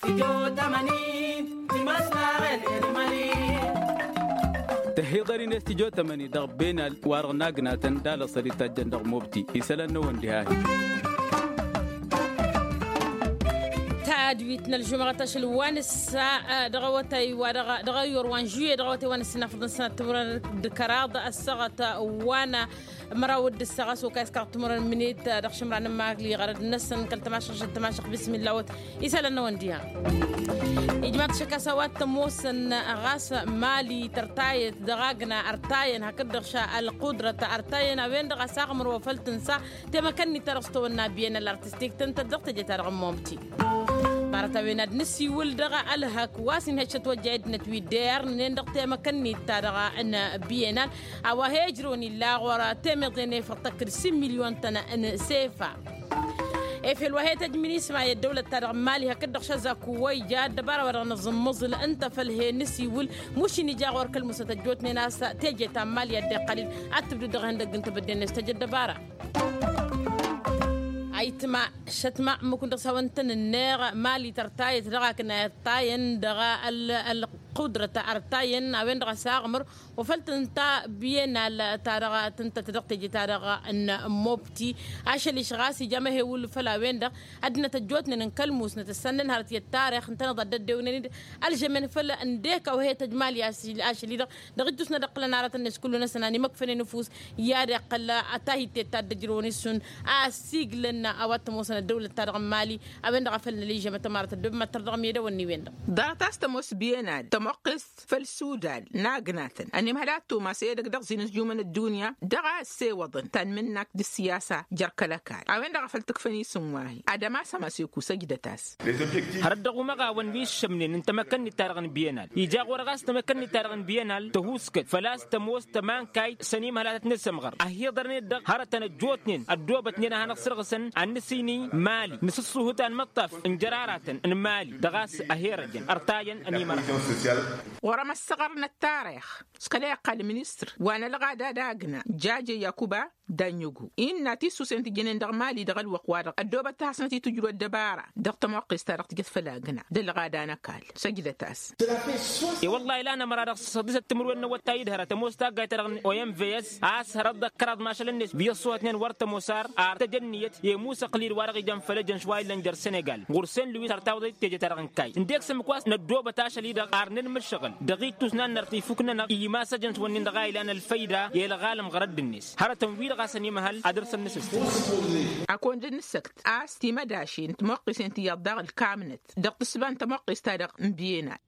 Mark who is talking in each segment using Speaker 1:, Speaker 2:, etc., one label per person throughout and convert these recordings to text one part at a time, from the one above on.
Speaker 1: استجو تمانين في مصنع الإرمالي
Speaker 2: تهيضري نستجو تماني دغبين وارغناقنا تندال صريطة جندغ موبتي يسلن وندهاي
Speaker 3: تادويتنا الجمعة تشلوان الساعة دغوتي ودغير وان جوية دغوتي وان السنة فضل سنة تمر دكراض السغة وانا مراود السغة سوكايس كارتمر منيت دخش مرعنا ماك لي غرد النسن كل تماشق بسم الله يسألنا وانديها إجماع شكا سوات موسن غاس مالي ترتايت دغاقنا أرتاين هكذا غشاء القدرة أرتاين وين دغا ساغمر وفلتنسا تما كني ترستو النابيين الارتستيك تنتدغت جتار غمومتي بارتوين نسي ولدغا الهك واسن هشت وجايد نتوي دير نندق تما كني تارغا ان بينال او هجروني لا ورا تمدني فتكر 6 مليون تنا ان سيفا في الوهية تجميني اسمع الدولة تارغ مالي هكذا شزا كوي جاد دبارة ورا نظم مظل انت فالهي نسي ول مش نجا ور كل مستجوتني ناس تيجي تمال يد قليل اتبدو دغن دغ انت بدين نستجد دبارة ايتما شتما ممكن تصونتن النار مالي ترتايت دغاكنا تاين دغا القدرة أرتاين أوين دغا ساغمر وفلتن تا بينا تارغا تنت تدقتي تارغا ان موبتي عشان شغاسي جامه ول فلا وين دغ ادنا تجوتنا نكلموس نتسنن هرتي التاريخ انت ضد الدونين الجمن فلا انديك وهي تجمال يا اشلي دغدسنا دقلنا نارة الناس كلنا سناني مكفن نفوس يا دقل اتاهي تدجروني سن اسيغلنا اوات موسنا الدولة تارغ مالي أوين دغا فلنا لي جمه تمارت الدب ما ترغم يدا وني وين
Speaker 4: دار تاستموس بينا تمقص فالسودان ناقناتن أني مهلاتو ما سيدك دغ زين من الدنيا دغا سيوضن تن منك دي السياسة جركلكار أوين دغا فلتكفني سمواهي أدما سما سيكو سجدتاس
Speaker 5: هردغو مغا ونبيش شمنين انت مكني تارغن بينال يجاغ ورغاس تمكني تارغن بينال تهوسكت فلاس تموس تمان كاي سنيم هلات نسمغر أهي درني دغ هرتن الجوتنين الدوبتنين هنقصرغسن النسيني مالي نسسوه تان مطف انجراراتن ان مالي دغاس أهيرجن أرتاين أني مرح
Speaker 4: ورما استغرنا التاريخ سكالي قال المينستر وانا لغادا داغنا جاجي ياكوبا دانيوغو إن تيسو سنتي جنين دغ مالي دغل وقوار الدوبة تاسنتي تجرو الدبارة دغت موقس تارق تجد فلاغنا دل غادا نكال سجل تاس
Speaker 5: والله لا أنا مرة صديسة تمرون والتايد هرا تموستا قايت رغن OM VS عاس هرد كراد ماشل الناس بيصوا اثنين ورت موسار تجنيت يموسى قليل ورقي جنب فلجن شوي لنجر سنغال غرسن لويس هرتاوضي تيجي ترغن كاي انديك سمكواس ندوبة تاشلي دغ ارنن مشغل دقيق توسنا نرتيفوكنا إيما سجن ونين دغاي لان الفايدة يلغالم غرد الناس هرا تمويل غاسني محل أدرس النسست
Speaker 4: أكون جن السكت أستي مداشي أنت موقس أنت يضاغ الكامنت دقت سبان تموقس تارق مبينا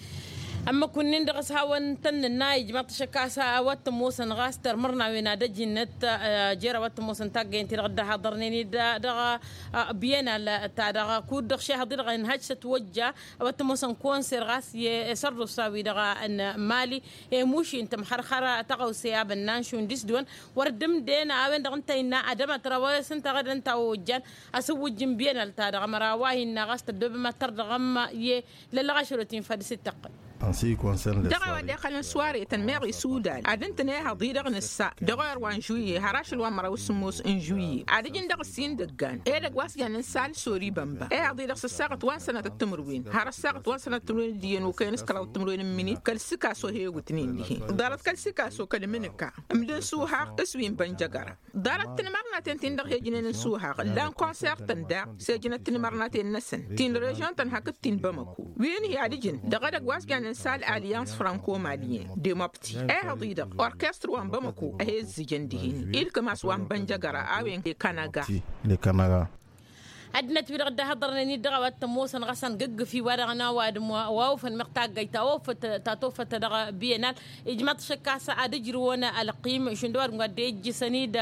Speaker 3: أما كنين دغس هاون تن النايج ما تشكاسا وات موسن غاستر مرنا وين دجنت جيرا وات موسن تاجين ترغد حضرني دغ بينا تاع كود دغ شي حضر غن هاج توجه وات موسن كونسر غاس يسرو ساوي دغ ان مالي موشي انت محرخره تقو سياب النانشون ديس دون وردم دينا وين دغ انت ان ادم ترى سنت غد انت وجن اسوج بينا تاع دغ مراواي ان غاستر دب ما ترغم ي للغشرتين فدس التق
Speaker 6: En ce qui concerne les
Speaker 4: دغا داخل سواري تنميري سودان ادنتني هضي دغ نسا دغير وان جوي هراش الوان مرا وسموس ان جوي ادجن دغ سين دغان اي دغ واس يعني نسال سوري بامبا اي هضي دغ ساقط وان سنه التمروين هرا ساقط وان سنه التمروين ديين وكاينس كلا التمروين مني كل سكا سو هي غتنين دي دارت كل سكا سو كلمنكا امدن سوها تسوين بنجغرا دارت تنمرنا تنتين دغ هجنين سوها لان كونسيرت تندا سجنت تنمرنا تنسن تين ريجون تنحكت تين بامكو وين هي ادجن دغ واس يعني نسال اليانس فرانكو ماليين ديموبتي اي هضيدق اوركستر وان بامكو اهي زجندين الكماس وان بنجغرا اوين كاناغا
Speaker 6: لكندا
Speaker 3: أدنى تبي رد هضرنا ندرا واتموسن غسن جج في ورقنا وادم واوفن مقطع جيتا وفت تاتوفت تدرا بينال إجماع شكاسة أدجرونا القيم شندور مقدج سنيد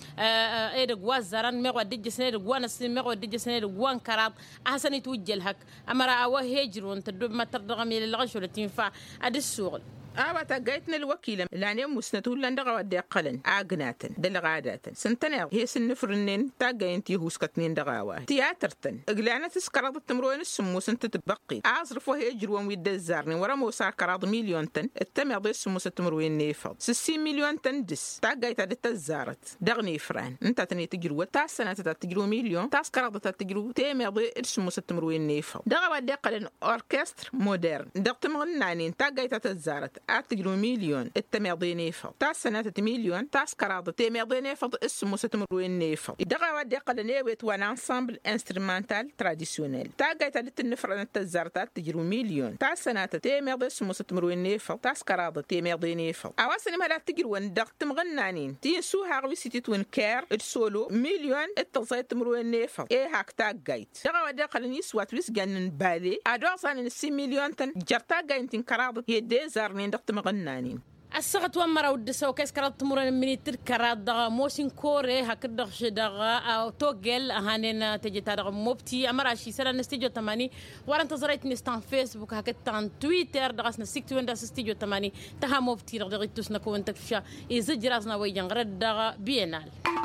Speaker 3: إيد جوازران مقدج سنيد جوان السن مقدج سنيد جوان كراب أحسن توجه الهك أمر أوه هجرون تدوب ما تدرا من الغشورة تنفع أد السوق
Speaker 4: تقيتنا الوكيلة لاني مسنتو لندغا ودي قلن اغناتن دلغاداتن سنتنا هي سنفرنين تاقين تيهوس كتنين دغاوا تياترتن اغلانا تسكرض التمروين السموس انت تبقي اعصرف وهي جروان ويد الزارني ورا موسع كراض مليون تن التم يضي السموس التمروين نيفض 60 مليون تن دس تاقيت هذا الزارت دغني فران انت تني تجرو تاع سنه تجرو مليون تاع كراض تجرو تيم يضي السموس التمروين نيفض دغا ودي قلن اوركستر مودرن دغتم غنانين تاقيت الزارت تجرو مليون التميضيني فض تاع سنة مليون تاع سكراض تميضيني فض اسمه ستمروين فض دغا ودي قلني ويت وان انسامبل انسترومنتال تراديسيونيل تاع قايت النفر التزارتات تجرو مليون تاع سنة تميض اسمه ستمروين فض تاع سكراض تميضيني فض اواسن ما لا تجرو دغت مغنانين تينسو هاغوي سيتي كير السولو مليون التصيت تمروين فض ايه هاك تاع قايت دغا ودي قلني سوات ويس جنن بالي ادو صان 6 مليون تن جرتا قاينتين كراض هي دي زارنين دغت مغنانين
Speaker 3: السقط ومرا ودسو كيس كرات تمرن من تركرات دغا موسين كوري هكدغش دغا او توغل هانينا تجي تدغ موبتي امرا شي سلا نستيجو 80 ورا انتظريت نستان فيسبوك هكتان تويتر دغسنا سيكتو وين داس استيجو 80 تها موبتي دغيتوس نكو انت فشا يزجرازنا ويجن غرد دغا بينال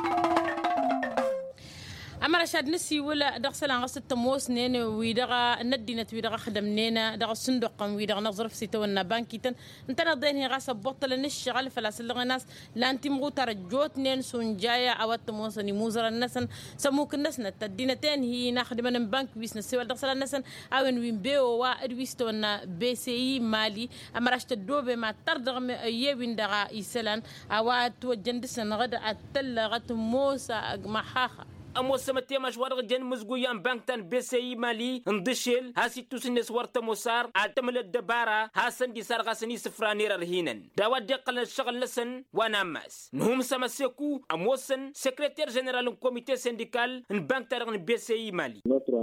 Speaker 3: أما رشاد نسي ولا دخل عن قصة تموس نين ويدغا ندينا ويدغا خدم نينا دغا صندوق ويدغا نظرف سيتونا بانكيتن انت نضين هي غاسة بطل نشغل فلاسل الناس لا انت مغوتا رجوت نين سونجايا او تموس نموزر الناس سموك الناس نتدينتين هي ناخد من بنك بيس نسي ولا دخل الناس او وين بيو وادويستونا بي سي مالي أما رشاد الدوبي ما تردغ يوين دغا يسلان او توجندسن غدا اتلغت موسى محاخا
Speaker 5: أمو سمتي مشوار جن مزقويان بانكتان بيسي مالي اندشيل هاسي توسنس ورطة موسار عالتمل الدبارة هاسن دي سار غاسني سفرانير الهينن داوات ديقل الشغل لسن واناماس نهم سمسيكو أموسن سكرتير جنرال كوميتي سنديكال بانكتان بيسي مالي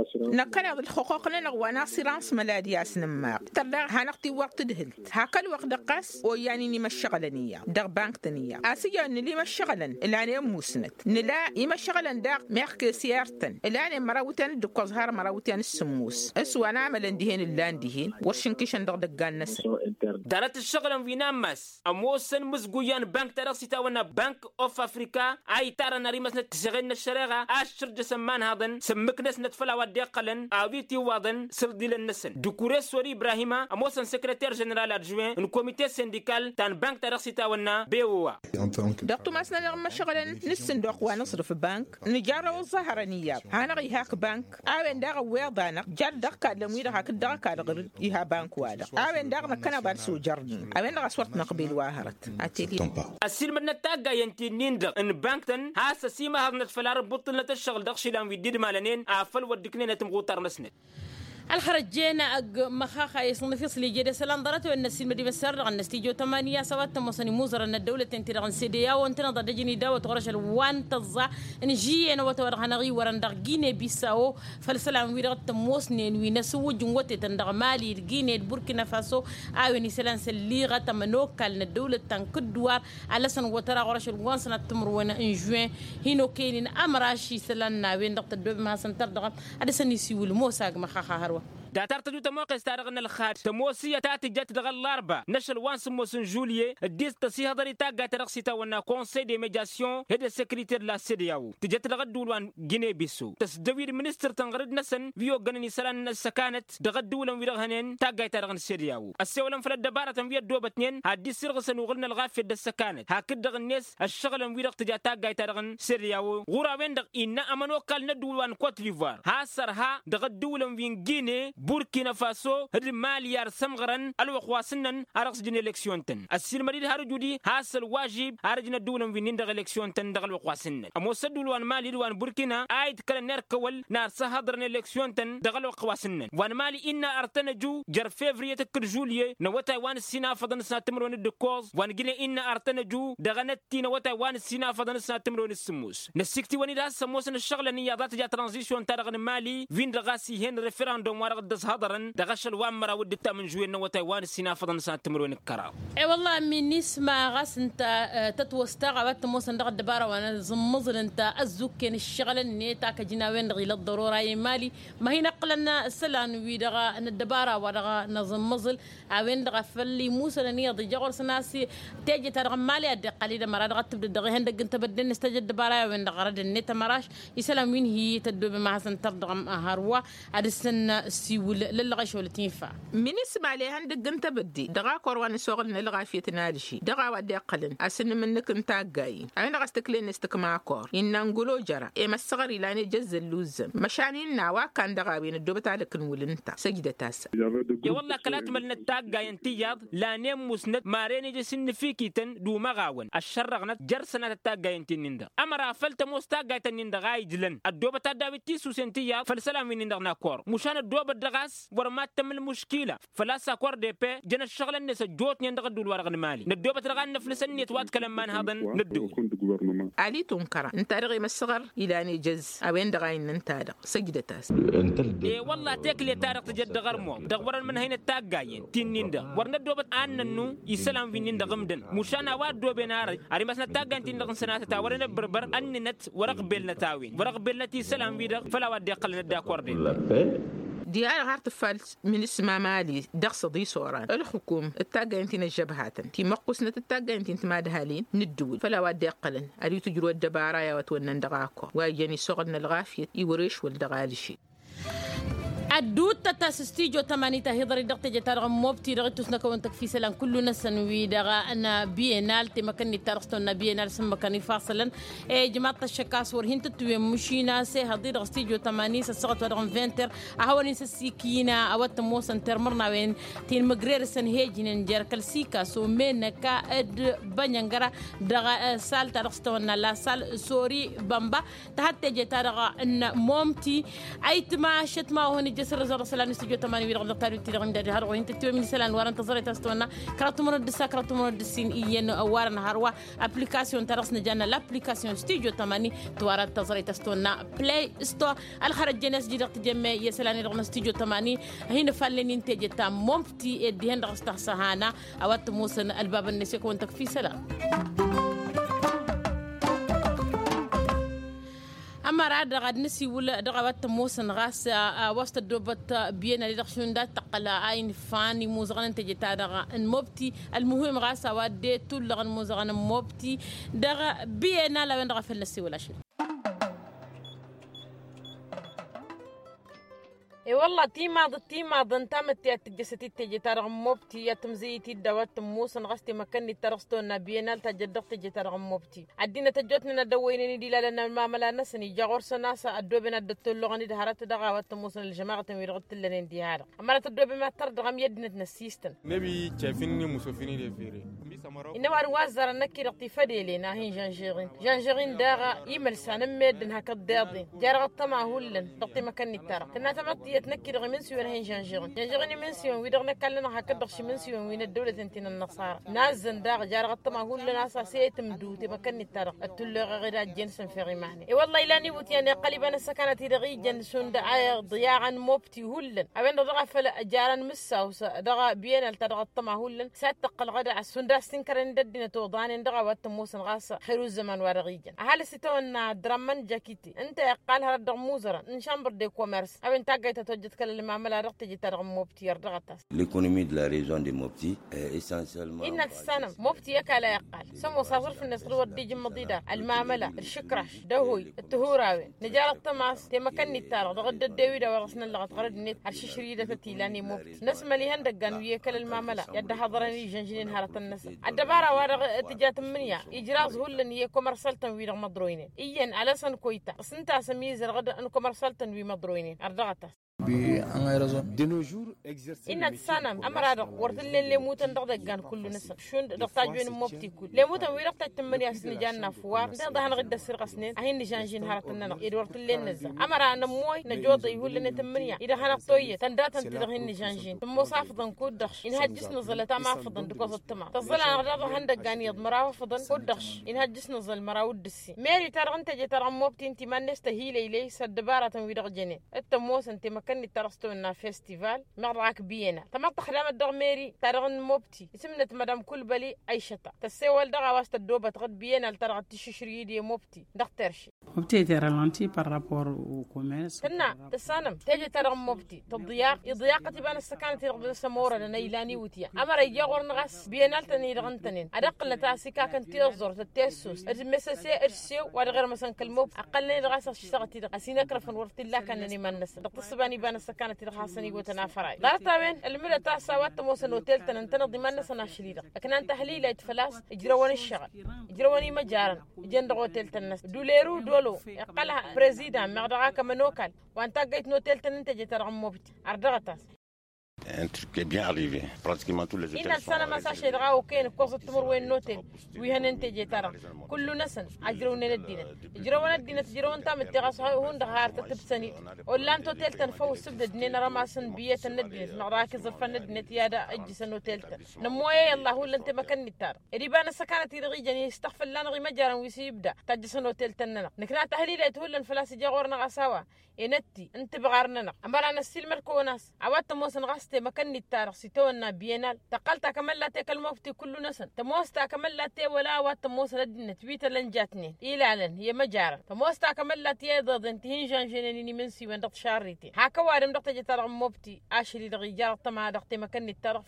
Speaker 4: نقنا الحقوق لنا وانا سيرانس ملادي اسنما ترى هنقتي وقت دهلت هاك الوقت دقاس ويعني ني مشغلنيه دغ بانكتنيه اسيا ان لي مشغلن اللي موسنت نلا يمشغلن دغ ميرك سيارتن اللي مراوتن دكوزهار مراوتن السموس اسوا نعمل اندهين اللاندهين ورشنكيشن دغ دغان نس
Speaker 5: دارت الشغل في نامس اموسن مزغويان بانك ترسيتا ونا بانك اوف افريكا اي ترى نريمس نتشغلنا الشريغه اشر جسمان هذن سمكنس نتفلا وديقلن اويتي وادن سردي للنسن دكوري سوري ابراهيم اموسن سكرتير جنرال ادجوين ان كوميتي سينديكال تان بانك ترسيتا ونا بيوا
Speaker 4: دكتو مسنا لما شغلن نسن دوق ونصرف بانك نجاره الظهرانيه انا غي هاك بانك اوين داغ ويضانا جاد دق لميد هاك داغ كاد يها بانك وادا اوين داغ كنا بارسو جرن اوين داغ صورت نقبيل واهرت اتيلي
Speaker 5: السلم نتاغا ينتي ان بانكتن هاسا سيما هاد نتفلار بطلنا الشغل دغشي لام في ديد مالنين افل ودكنين تمغوتر نسنت
Speaker 3: الخرجينا مخاخا يصلنا في صلي جدي سلام ضرته ان السلم دي مسر عن نستيجو 8 سوات مصني موزر ان الدوله تنتي عن سيديا وانت نضد جني داو تغرش الوان تزا ان جي انا وتورغ نغي ورن دغ غيني بيساو فالسلام ويرت موسنين وينسو جنوت تندغ مالي غيني بوركينا فاسو اوي سلان سليغه تمنوكال الدوله تنكدوار على سن وترى غرش الوان سنه تمرون ان جوين هينو كاينين امراشي سلان وين دغ تدوب ما سنتر دغ ادي سني سيول موساق مخاخا
Speaker 5: داتار تدو تموقع استارغنا الخات تموسية تاتي جات دغال الاربع نشل وان سموسن جوليي الديس تسي هضري تاقا ترقسيتا وانا كونسي دي ميدياسيون هيدا سكرتير لا سيدياو تجات دغال وان جيني بيسو تسدوير منستر تنغرد نسن فيو غنني سلان السكانت دغال دولان ويرغهنين تاقا ترغن سيدياو السيولان فلا الدبارة تنفيا دوبتنين هادي سيرغسن وغلنا الغافية دا السكانت هاكد دغ الناس الشغل ويرغ تجا تاقا ترغن سيدياو غورا وين دغ إنا أمانو كال ندول وان كوت ليفوار هاسر ها دغال دولان وين جيني بوركينا فاسو هد ماليار سمغرن الوخواسنن ارقص جن الكسيون تن السير مريد هارجودي هاسل واجب هارجنا دولن فين دغ الكسيون تن دغ الوخواسنن امو سدول وان مالي وان بوركينا ايد كل نير كول نار سهدرن الكسيون تن دغ الوخواسنن وان مالي ان ارتنجو جر فيفريت كل جوليه نوتا وان السينا فدن ساتمرون الدكوز وان جينا ان ارتنجو دغنتي نوتا وان السينا فدن ساتمرون السموس نسكتي وني دا سموسن الشغله نيادات جا ترانزيشن ترغن مالي فين دغاسي هن ريفراندوم ورغ دس هدرن دغشل وامرا ودتا من جوين وتايوان السينا فضن سان تمرون الكرا
Speaker 3: اي والله من نسمع غاس انت تتوستغبت موسن دغ الدباره وانا زمزل انت الزكن الشغل اني تاك جناوين غير الضروره مالي ما هي دقلنا السلان ويدغا الدبارة ورغا نظم مزل عوين دغا فلي موسى لنيا ضجور سناسي تيجي ترغم مالي الدقالي دمرا دغا تبدا دغا هندق انت بدن استجد دبارة وين دغا رد النت مراش يسلام وين هي تدوب مع سنتر دغم هاروا ادسن سيول للغش ولا تنفع
Speaker 4: من اسمع لي هندق انت بدي دغا كوروان سوغل نلغا في تنادشي دغا ودي قلن اسن منك انت جاي عين غستكلين استكما كور ان نقولو جرا اي مسغر الى جز اللوزم مشانين نوا كان دغا بين الدوبت على كنول انت سجده تاس
Speaker 5: يا والله كلات من التاج ينتياض لا نيم مسند ماريني جسن فيكيتن دو مغاون الشرغنت جرسنا التاج ينتيندا امر فلت مستاج ينتيندا غايجلن الدوبت داويتي سوسنتيا فالسلام من عندنا كور مشان الدوب الدغاس ورما تم المشكله فلا ساكور دي بي جن الشغل الناس جوت نندغ دول ورغن مالي ندوبت رغن نفلسني توات كلام من هذا ندو
Speaker 4: علي تنكر انت رغي مسغر الى نجز اوين دغاين انت سجده تاس
Speaker 5: اي والله تاكلي تاريخ تجد غرمو دغور من هنا التاجاين تنيندا ورنا دوبت اننو يسلام في نيندا غمدن مشان واد دوبنار اري مسنا تاجان تندا سنات تا ورنا بربر اننت ورق بيلنا تاوين ورق بيلنا تي سلام في فلا ود يقل ندا كوردي
Speaker 4: ديار غارت فالس من اسمها مالي دقص دي صوران الحكوم التاجا انت الجبهات تي مقصنة التاجا انت ما دهالين ندول فلا ودي قلن اريد تجروا الدبارة يا وتونا ندغاكو واجاني صغرنا الغافية يوريش والدغالشي
Speaker 3: الدود تتاسستيجو تمانيتا هيدري دقت جتار موبتي دغت تسنك وانتك في سلام كل نسنوي دغا انا بينال تمكنني ترستون بينال سمكني فاصلا جماعه الشكاس ورهين تتوي مشينا سي هدي دغستيجو تماني سقط ودغم فينتر اهوني سكينا اوت موسن ترمرنا وين تين مغرير سن هيجين جركل سيكا سو منكا اد بانيانغرا دغا سال ترستون لا سال سوري بامبا تحت جتار ان مومتي ايتما شتما هوني جسر زر سلام استجو تماني ويرغ دكتور تيرغ ندي هار وين تتوي من سلام وران تزري تستونا كراتمون الدسا كراتمون الدسين ين وارن هاروا ابليكاسيون ترسنا جانا لابليكاسيون استجو تماني توارا تزري تستونا بلاي ستور الخرج جنس جي دقت جمع يسلاني رغم استجو تماني هنا فالين انتاج تام مفتي دي هند رستحسهانا اوات موسن الباب النسي كونتك في سلام أما راد غاد نسي ولا دغوات موسن غاس وسط الدوبت بينا لدخشون دا تقلا عين فاني موزغن تجتا دغا الموبتي المهم غاس وادي طول لغن موزغن موبتي دغا بينا لوين دغا فلسي ولا شيء اي والله تيما ضنتامت يا تجستي تجي ترغم موبتي يا تمزيتي دوات موسن غستي مكني ترستونا بينال تجدق تجي ترغم موبتي عدينا تجوتنا دوينني دي لنا ما ملا نسني جاغور سناسا ادوبنا دتلغني دهرت دغاوات موسن الجماعه ويرغت لنا دي هذا اما تدوب ما تردغم يدنا نسيستن
Speaker 7: نبي شايفيني مسوفيني دي فيري
Speaker 3: إنما أروازر نكير اقتفادي لنا هين جانجيرين داغا يمل سان ميدن هكا داضي جارغ الطمع هولن دقتي مكاني ترى كنا تمطي تنكر غمنسيون هين جانجيرين منسيون ويدغ نكلنا هكا دغشي منسيون وين الدولة انتين النصارى نازن داغ جارغ الطمع هولن اسا سيتم دوتي مكاني ترى التلغ غير جنس فيغي معني اي والله الا نيبوت يعني قلبا سكنت رغي جنسون دعايا ضياعا موبتي هولن اوين دغ فل جارن مسا دغ بينال تدغ الطمع هولن ساتق الغدا على السنداس تنكرن ددنا توضان دغا وات موسن غاس خير الزمان ورغيجن هل ستون درمن جاكيتي انت قال هذا دغموزرا ان شامبر دي كوميرس او انت جاي تتوجد كل المعامله رقت جي ترغم موبتي يردغتاس
Speaker 8: l'économie de la région de Mopti est essentiellement
Speaker 3: ان السنه موبتي يكلا يقال سمو صافر في الناس ودي جمضيدا المعامله الشكرش دهوي التهوراوي نجار الطماس تمكنني تار دغد الدويدا ورسنا لغت غرد نت هرشي شريده تيلاني موبتي نسمى لي هندغان ويكل المعامله يد حضرني جنجين هارت الناس الدبارة وارغ تجات منيا إجراز هولن هي كومرسالتن ويرغ مدروينين إيان على سن كويتا سنتا سميز رغد أن كومرسالتن وي مدروينين أردغتا إن السنة أمر ورد اللي موتن دغدغان كل نسب شون دغتاجوين موبتي كل لي موتن ويرغ تمنيا سن جان فوار دغدهن غد سرق سنين أهين جانجين هارتنا إد ورد اللي نزا أمر أنا موي نجود يهولن تمنيا إذا هنا طويه تنداتن تدغين جانجين مصافضن كودخش إن هجس نزل تما فضن دكوز التما تظل أنا هندغان يضمرا فضن كودخش إن هجس نزل مراود السي ميري ترى أنت جي ترى موبتي انت ما نستهيل إليه سدبارة ويرغ جنين التموس انت مكان ترستو إنها فيستيفال مراك بينا تما تخدم الدغميري ترغن موبتي اسمنا مدام كل بلي عيشتا تسوال دغا واسط الدوبة تغد بينا لترغد تششري دي موبتي دخترشي
Speaker 9: موبتي تي رالانتي بار رابور او كوميرس
Speaker 3: كنا تسانم تيجي ترغن موبتي تضياق يضياق تبان السكان تغد سمورة لنيلاني وتيا أمر يجاور نغاس بينا لتني رغنتنين أدق لتاسيكا كان تيزور تتيسوس المساسي ارسيو وغير مثلا كالموب أقل نغاس اشتغتي أسينا كرفن ورت الله كانني منس دقتصباني بان السكان ترخاصني وتنافراي دارتا وين المرة تاسا وات موسن اوتيل تنتن ضمن سنا شليده لكن انت تحليل اتفلاس اجرواني الشغل اجرواني مجارن جند اوتيل تنس دوليرو دولو يقلها بريزيدان مغدغا كمنوكال وانت قيت نوتيل تننت جيت رغموبت اردغتاس
Speaker 10: Un truc est bien arrivé. Pratiquement tous les hôtels
Speaker 3: إن السنة ما ساشي دغاو كين كوسة تمر وين نوتيل ويهن تجي ترى كل نسن أجرون الدين أجرون الدين تجرون تام التغاس هون دهار تتبسني ولا أنت هوتيل تنفو سبد دنيا رماسن بية الندين مراكز الفن الدين تيادا أجسن هوتيل نمويه الله هو اللي أنت مكان نتار ريبان السكانة يرغي جني استغفر لنا غي مجارا ويسيبدا تجسن هوتيل تننا نكنا تحليل تقول الفلاس جاورنا غساوا إنتي أنت بغارنا أمر أنا السيل مركوناس عوات موسن غستي مكان نتار سيتونا بينال تقلت كمل لا تكل مفتي كل نسن تموستا كمل لا تي ولا وات موسن الدين تويتر لنجاتني إيلالن هي مجارة تموستا كمل لا تي ضد انتهين جان جنني من سي وندق شاريتي هكا وارم دق تجي ترى مفتي اشري دغي جار تما دق مكان نتار